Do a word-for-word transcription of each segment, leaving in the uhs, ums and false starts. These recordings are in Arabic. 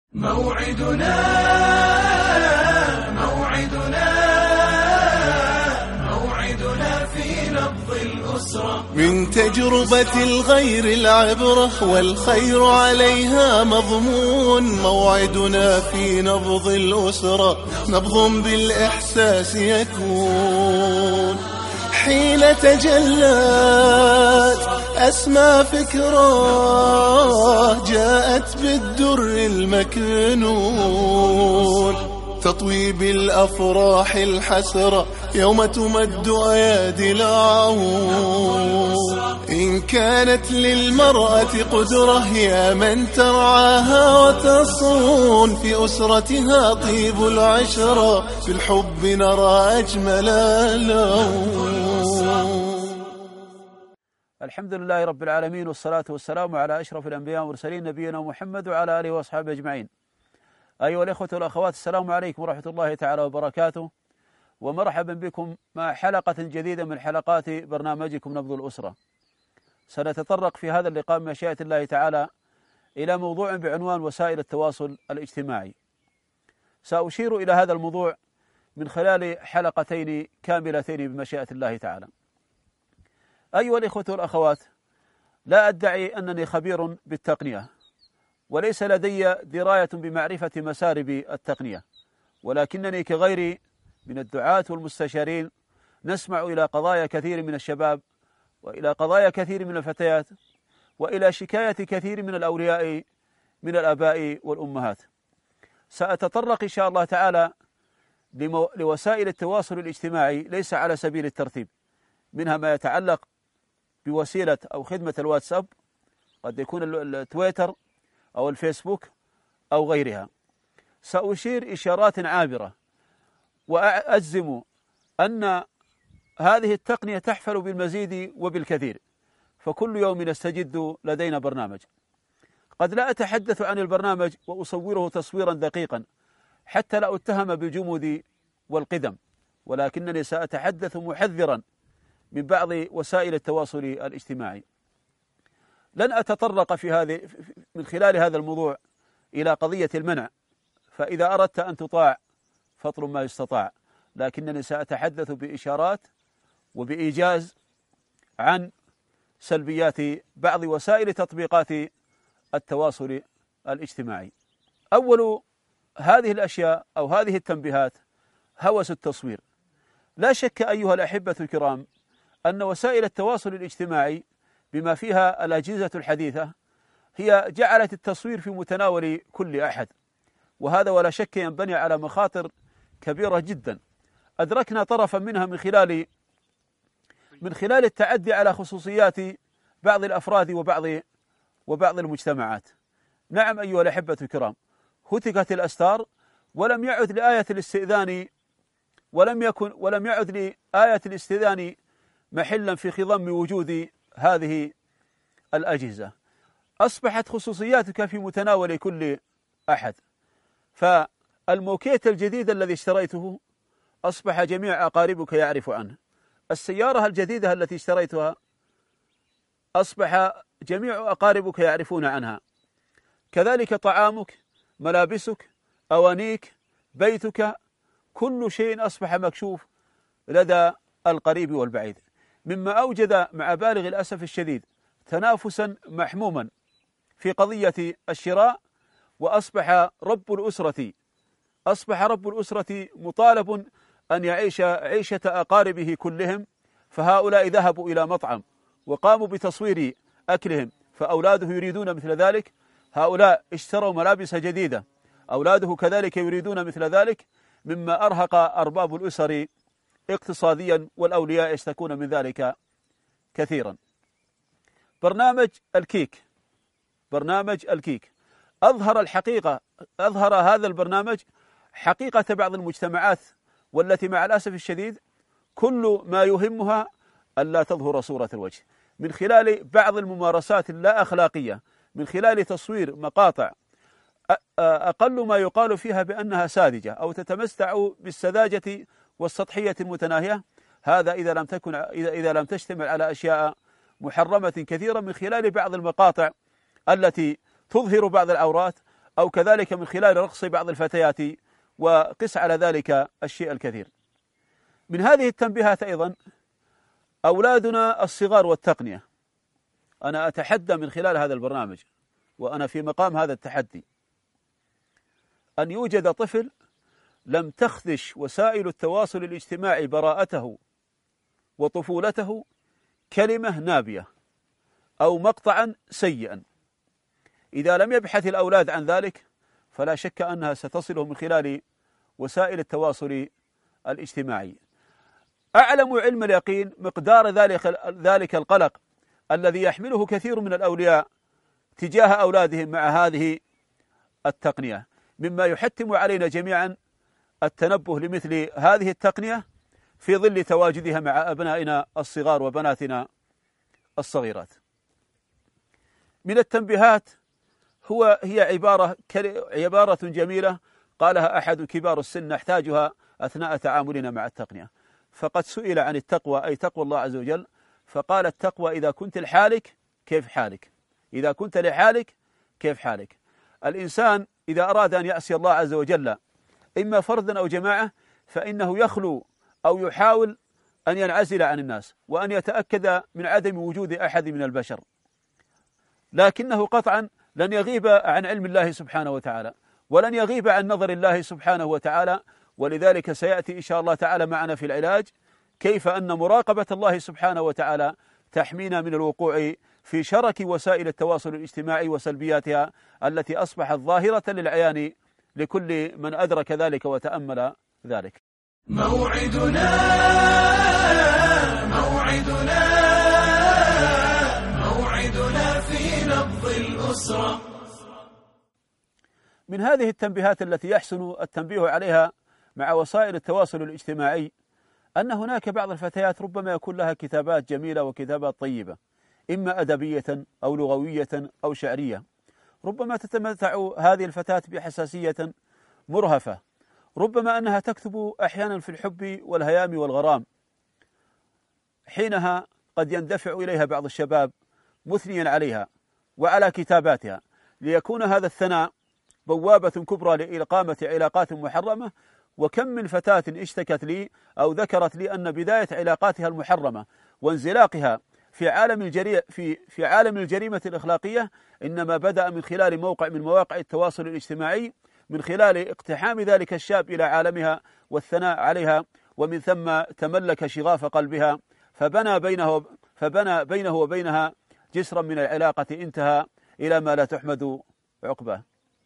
موعدنا موعدنا موعدنا في نبض الأسرة، من تجربة الغير العبرة والخير عليها مضمون. موعدنا في نبض الأسرة، نبض بالإحساس يكون حين تجلت أسمى فكرة جاءت بالدر المكنون، تطوي بالأفراح الحسرة يوم تمد أيادي العون. إن كانت للمرأة قدرة يا من ترعاها وتصون، في أسرتها طيب العشرة في الحب نرى أجمل لون. الحمد لله رب العالمين، والصلاة والسلام على أشرف الأنبياء والمرسلين نبينا محمد وعلى آله وأصحابه أجمعين. أيها الإخوة والأخوات، السلام عليكم ورحمة الله تعالى وبركاته، ومرحبا بكم مع حلقة جديدة من حلقات برنامجكم نبض الأسرة. سنتطرق في هذا اللقاء بمشيئة الله تعالى إلى موضوع بعنوان وسائل التواصل الاجتماعي. سأشير إلى هذا الموضوع من خلال حلقتين كاملتين بمشيئة الله تعالى. أيها الإخوة والأخوات، لا أدعي أنني خبير بالتقنية، وليس لدي دراية بمعرفة مسارب التقنية، ولكنني كغيري من الدعاة والمستشارين نسمع إلى قضايا كثير من الشباب، وإلى قضايا كثير من الفتيات، وإلى شكاية كثير من الأولياء من الآباء والأمهات. سأتطرق إن شاء الله تعالى لوسائل التواصل الاجتماعي ليس على سبيل الترتيب، منها ما يتعلق بوسيلة أو خدمة الواتساب، قد يكون التويتر أو الفيسبوك أو غيرها. سأشير إشارات عابرة، وأجزم أن هذه التقنية تحفل بالمزيد وبالكثير، فكل يوم نستجد لدينا برنامج. قد لا أتحدث عن البرنامج وأصوره تصويرا دقيقا حتى لا أتهم بالجمود والقدم، ولكنني سأتحدث محذرا من بعض وسائل التواصل الاجتماعي. لن أتطرق في هذه من خلال هذا الموضوع إلى قضية المنع، فإذا أردت أن تطاع فاطلب ما يستطاع، لكنني سأتحدث بإشارات وبإيجاز عن سلبيات بعض وسائل تطبيقات التواصل الاجتماعي. أول هذه الأشياء أو هذه التنبيهات هوس التصوير. لا شك أيها الأحبة الكرام أن وسائل التواصل الاجتماعي بما فيها الأجهزة الحديثة هي جعلت التصوير في متناول كل أحد، وهذا ولا شك ينبني على مخاطر كبيرة جدا أدركنا طرفا منها من خلال من خلال التعدي على خصوصيات بعض الأفراد وبعض وبعض المجتمعات. نعم أيها الأحبة الكرام، هتكت الأستار ولم يعد لآية الاستئذان ولم يكن ولم يعد لآية الاستئذان محلا في خضم وجود هذه الأجهزة. أصبحت خصوصياتك في متناول كل أحد، فالموكيت الجديد الذي اشتريته أصبح جميع أقاربك يعرف عنه. السيارة الجديدة التي اشتريتها أصبح جميع أقاربك يعرفون عنها. كذلك طعامك، ملابسك، أوانيك، بيتك، كل شيء أصبح مكشوف لدى القريب والبعيد، مما أوجد مع بالغ الأسف الشديد تنافسا محموما في قضية الشراء. وأصبح رب الأسرة أصبح رب الأسرة مطالب أن يعيش عيشة أقاربه كلهم، فهؤلاء ذهبوا إلى مطعم وقاموا بتصوير أكلهم، فأولاده يريدون مثل ذلك. هؤلاء اشتروا ملابس جديدة، أولاده كذلك يريدون مثل ذلك، مما أرهق أرباب الأسر اقتصاديا، والأولياء يشتكون من ذلك كثيرا. برنامج الكيك برنامج الكيك أظهر الحقيقة أظهر هذا البرنامج حقيقة بعض المجتمعات، والتي مع الأسف الشديد كل ما يهمها ألا تظهر صورة الوجه، من خلال بعض الممارسات اللا أخلاقية، من خلال تصوير مقاطع أقل ما يقال فيها بأنها ساذجة أو تتمتع بالسذاجة والسطحية المتناهية. هذا إذا لم تكن إذا إذا لم تشتمل على أشياء محرمة كثيرة، من خلال بعض المقاطع التي تظهر بعض العورات أو كذلك من خلال رقص بعض الفتيات، وقس على ذلك الشيء الكثير. من هذه التنبيهات أيضا أولادنا الصغار والتقنية. أنا أتحدى من خلال هذا البرنامج، وأنا في مقام هذا التحدي، أن يوجد طفل لم تخدش وسائل التواصل الاجتماعي براءته وطفولته كلمة نابية أو مقطعا سيئا. إذا لم يبحث الأولاد عن ذلك فلا شك أنها ستصله من خلال وسائل التواصل الاجتماعي. أعلم علم اليقين مقدار ذلك ذلك القلق الذي يحمله كثير من الأولياء تجاه أولادهم مع هذه التقنية، مما يحتم علينا جميعا التنبه لمثل هذه التقنية في ظل تواجدها مع أبنائنا الصغار وبناتنا الصغيرات. من التنبيهات هو هي عبارة عبارة جميلة قالها أحد كبار السن نحتاجها أثناء تعاملنا مع التقنية، فقد سئل عن التقوى أي تقوى الله عز وجل، فقال: التقوى إذا كنت لحالك كيف حالك؟ إذا كنت لحالك كيف حالك؟ الإنسان إذا أراد أن يعصي الله عز وجل إما فردا أو جماعة فإنه يخلو أو يحاول أن ينعزل عن الناس وأن يتأكد من عدم وجود أحد من البشر، لكنه قطعا لن يغيب عن علم الله سبحانه وتعالى، ولن يغيب عن نظر الله سبحانه وتعالى. ولذلك سيأتي إن شاء الله تعالى معنا في العلاج كيف أن مراقبة الله سبحانه وتعالى تحمينا من الوقوع في شرك وسائل التواصل الاجتماعي وسلبياتها التي أصبحت ظاهرة للعيان لكل من أدرك ذلك وتأمل ذلك. موعدنا موعدنا موعدنا في نبض الأسرة. من هذه التنبيهات التي يحسن التنبيه عليها مع وسائل التواصل الاجتماعي أن هناك بعض الفتيات ربما يكون لها كتابات جميلة وكتابات طيبة، إما أدبية أو لغوية أو شعرية. ربما تتمتع هذه الفتاة بحساسية مرهفة، ربما أنها تكتب أحيانا في الحب والهيام والغرام، حينها قد يندفع إليها بعض الشباب مثنيا عليها وعلى كتاباتها، ليكون هذا الثناء بوابة كبرى لإقامة علاقات محرمة. وكم من فتاة اشتكت لي أو ذكرت لي أن بداية علاقاتها المحرمة وانزلاقها في عالم الجري في في عالم الجريمة الأخلاقية إنما بدأ من خلال موقع من مواقع التواصل الاجتماعي، من خلال اقتحام ذلك الشاب إلى عالمها والثناء عليها، ومن ثم تملك شغاف قلبها فبنى بينه فبنى بينه وبينها جسرا من العلاقة انتهى إلى ما لا تحمد عقباه.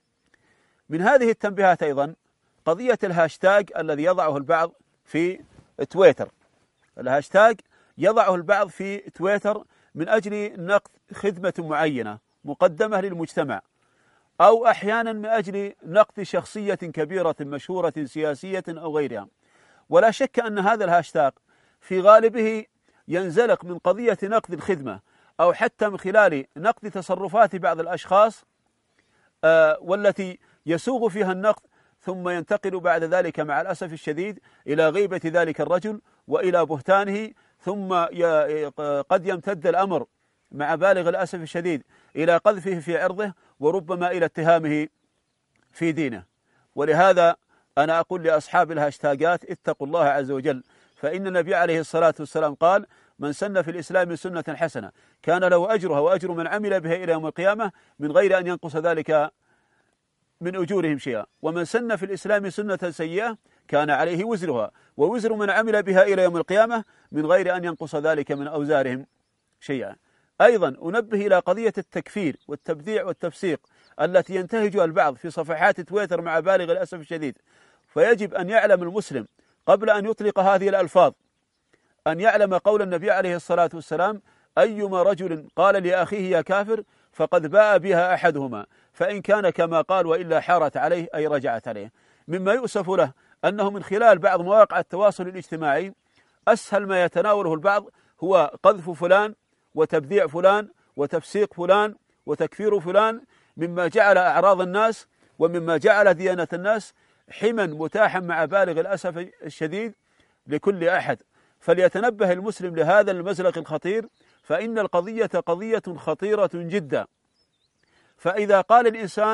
من هذه التنبيهات أيضا قضية الهاشتاج الذي يضعه البعض في تويتر. الهاشتاج يضعه البعض في تويتر من أجل نقد خدمة معينة مقدمة للمجتمع، أو أحيانا من أجل نقد شخصية كبيرة مشهورة سياسية أو غيرها. ولا شك أن هذا الهاشتاج في غالبه ينزلق من قضية نقد الخدمة أو حتى من خلال نقد تصرفات بعض الأشخاص آه والتي يسوغ فيها النقد، ثم ينتقل بعد ذلك مع الأسف الشديد إلى غيبة ذلك الرجل وإلى بهتانه، ثم قد يمتد الأمر مع بالغ الأسف الشديد إلى قذفه في عرضه وربما إلى اتهامه في دينه. ولهذا أنا أقول لأصحاب الهاشتاجات اتقوا الله عز وجل، فإن النبي عليه الصلاة والسلام قال: من سن في الإسلام سنة حسنة كان له أجرها وأجر من عمل بها إلى يوم القيامة من غير أن ينقص ذلك من أجورهم شيئا، ومن سن في الإسلام سنة سيئة كان عليه وزرها ووزر من عمل بها إلى يوم القيامة من غير أن ينقص ذلك من أوزارهم شيئا. أيضا أنبه إلى قضية التكفير والتبديع والتفسيق التي ينتهجها البعض في صفحات تويتر مع بالغ الأسف الشديد. فيجب أن يعلم المسلم قبل أن يطلق هذه الألفاظ أن يعلم قول النبي عليه الصلاة والسلام: أيما رجل قال لأخيه يا كافر فقد باء بها أحدهما، فإن كان كما قال وإلا حارت عليه أي رجعت عليه. مما يؤسف له أنه من خلال بعض مواقع التواصل الاجتماعي أسهل ما يتناوله البعض هو قذف فلان وتبديع فلان وتفسيق فلان وتكفير فلان، مما جعل أعراض الناس ومما جعل ديانة الناس حما متاحا مع بالغ الأسف الشديد لكل أحد. فليتنبه المسلم لهذا المزلق الخطير، فإن القضية قضية خطيرة جدا. فإذا قال الإنسان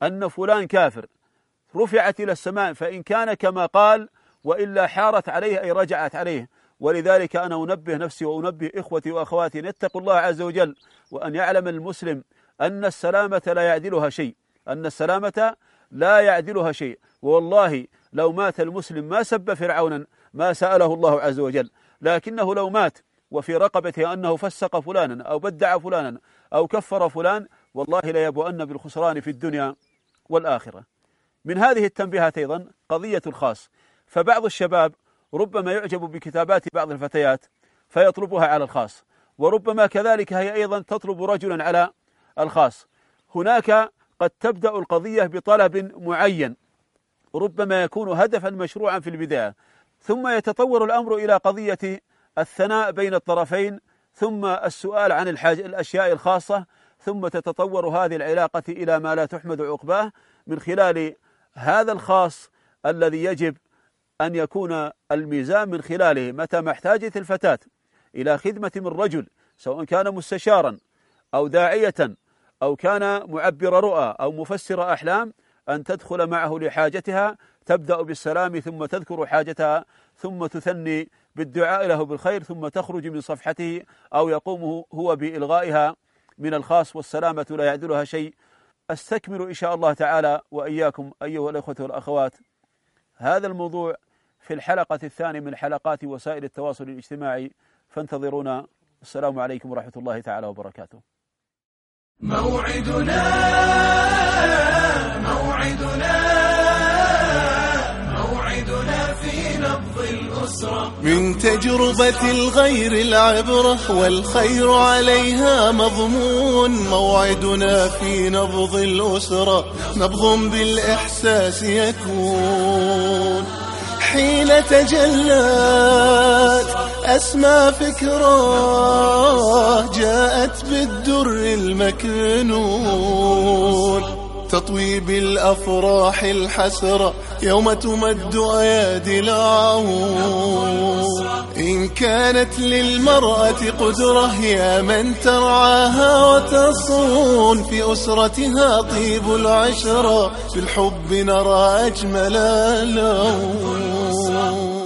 أن فلان كافر رفعت إلى السماء فإن كان كما قال وإلا حارت عليه أي رجعت عليه. ولذلك أنا أنبه نفسي وأنبه إخوتي وأخواتي أن يتقوا الله عز وجل، وأن يعلم المسلم أن السلامة لا يعدلها شيء، أن السلامة لا يعدلها شيء. والله لو مات المسلم ما سب فرعونا ما سأله الله عز وجل، لكنه لو مات وفي رقبته أنه فسق فلانا أو بدع فلانا أو كفر فلان والله لا يبوأن بالخسران في الدنيا والآخرة. من هذه التنبيهات أيضا قضية الخاص، فبعض الشباب ربما يعجب بكتابات بعض الفتيات فيطلبها على الخاص، وربما كذلك هي أيضا تطلب رجلا على الخاص. هناك قد تبدأ القضية بطلب معين ربما يكون هدفا مشروعا في البداية، ثم يتطور الأمر إلى قضية الثناء بين الطرفين، ثم السؤال عن الحاجة الأشياء الخاصة، ثم تتطور هذه العلاقة إلى ما لا تحمد عقباه من خلال هذا الخاص الذي يجب أن يكون الميزان من خلاله متى ما احتاجت الفتاة إلى خدمة من رجل، سواء كان مستشارا أو داعية أو كان معبر رؤى أو مفسر أحلام، أن تدخل معه لحاجتها، تبدأ بالسلام ثم تذكر حاجتها ثم تثني بالدعاء له بالخير، ثم تخرج من صفحته أو يقوم هو بإلغائها من الخاص، والسلامة لا يعدلها شيء. أستكمل إن شاء الله تعالى وإياكم أيها الأخوة والأخوات هذا الموضوع في الحلقة الثانية من حلقات وسائل التواصل الاجتماعي، فانتظرونا. السلام عليكم ورحمة الله تعالى وبركاته. موعدنا موعدنا موعدنا في نبض الأسرة، من تجربة الغير العبرة والخير عليها مضمون. موعدنا في نبض الأسرة، نبض بالإحساس يكون حين تجلت أسمى فكرة جاءت بالدر المكنون، تطوي بالأفراح الحسرة يوم تمد أيادي العون. إن كانت للمرأة قدرة يا من ترعاها وتصون، في أسرتها طيب العشرة بالحب نرى أجمل لون.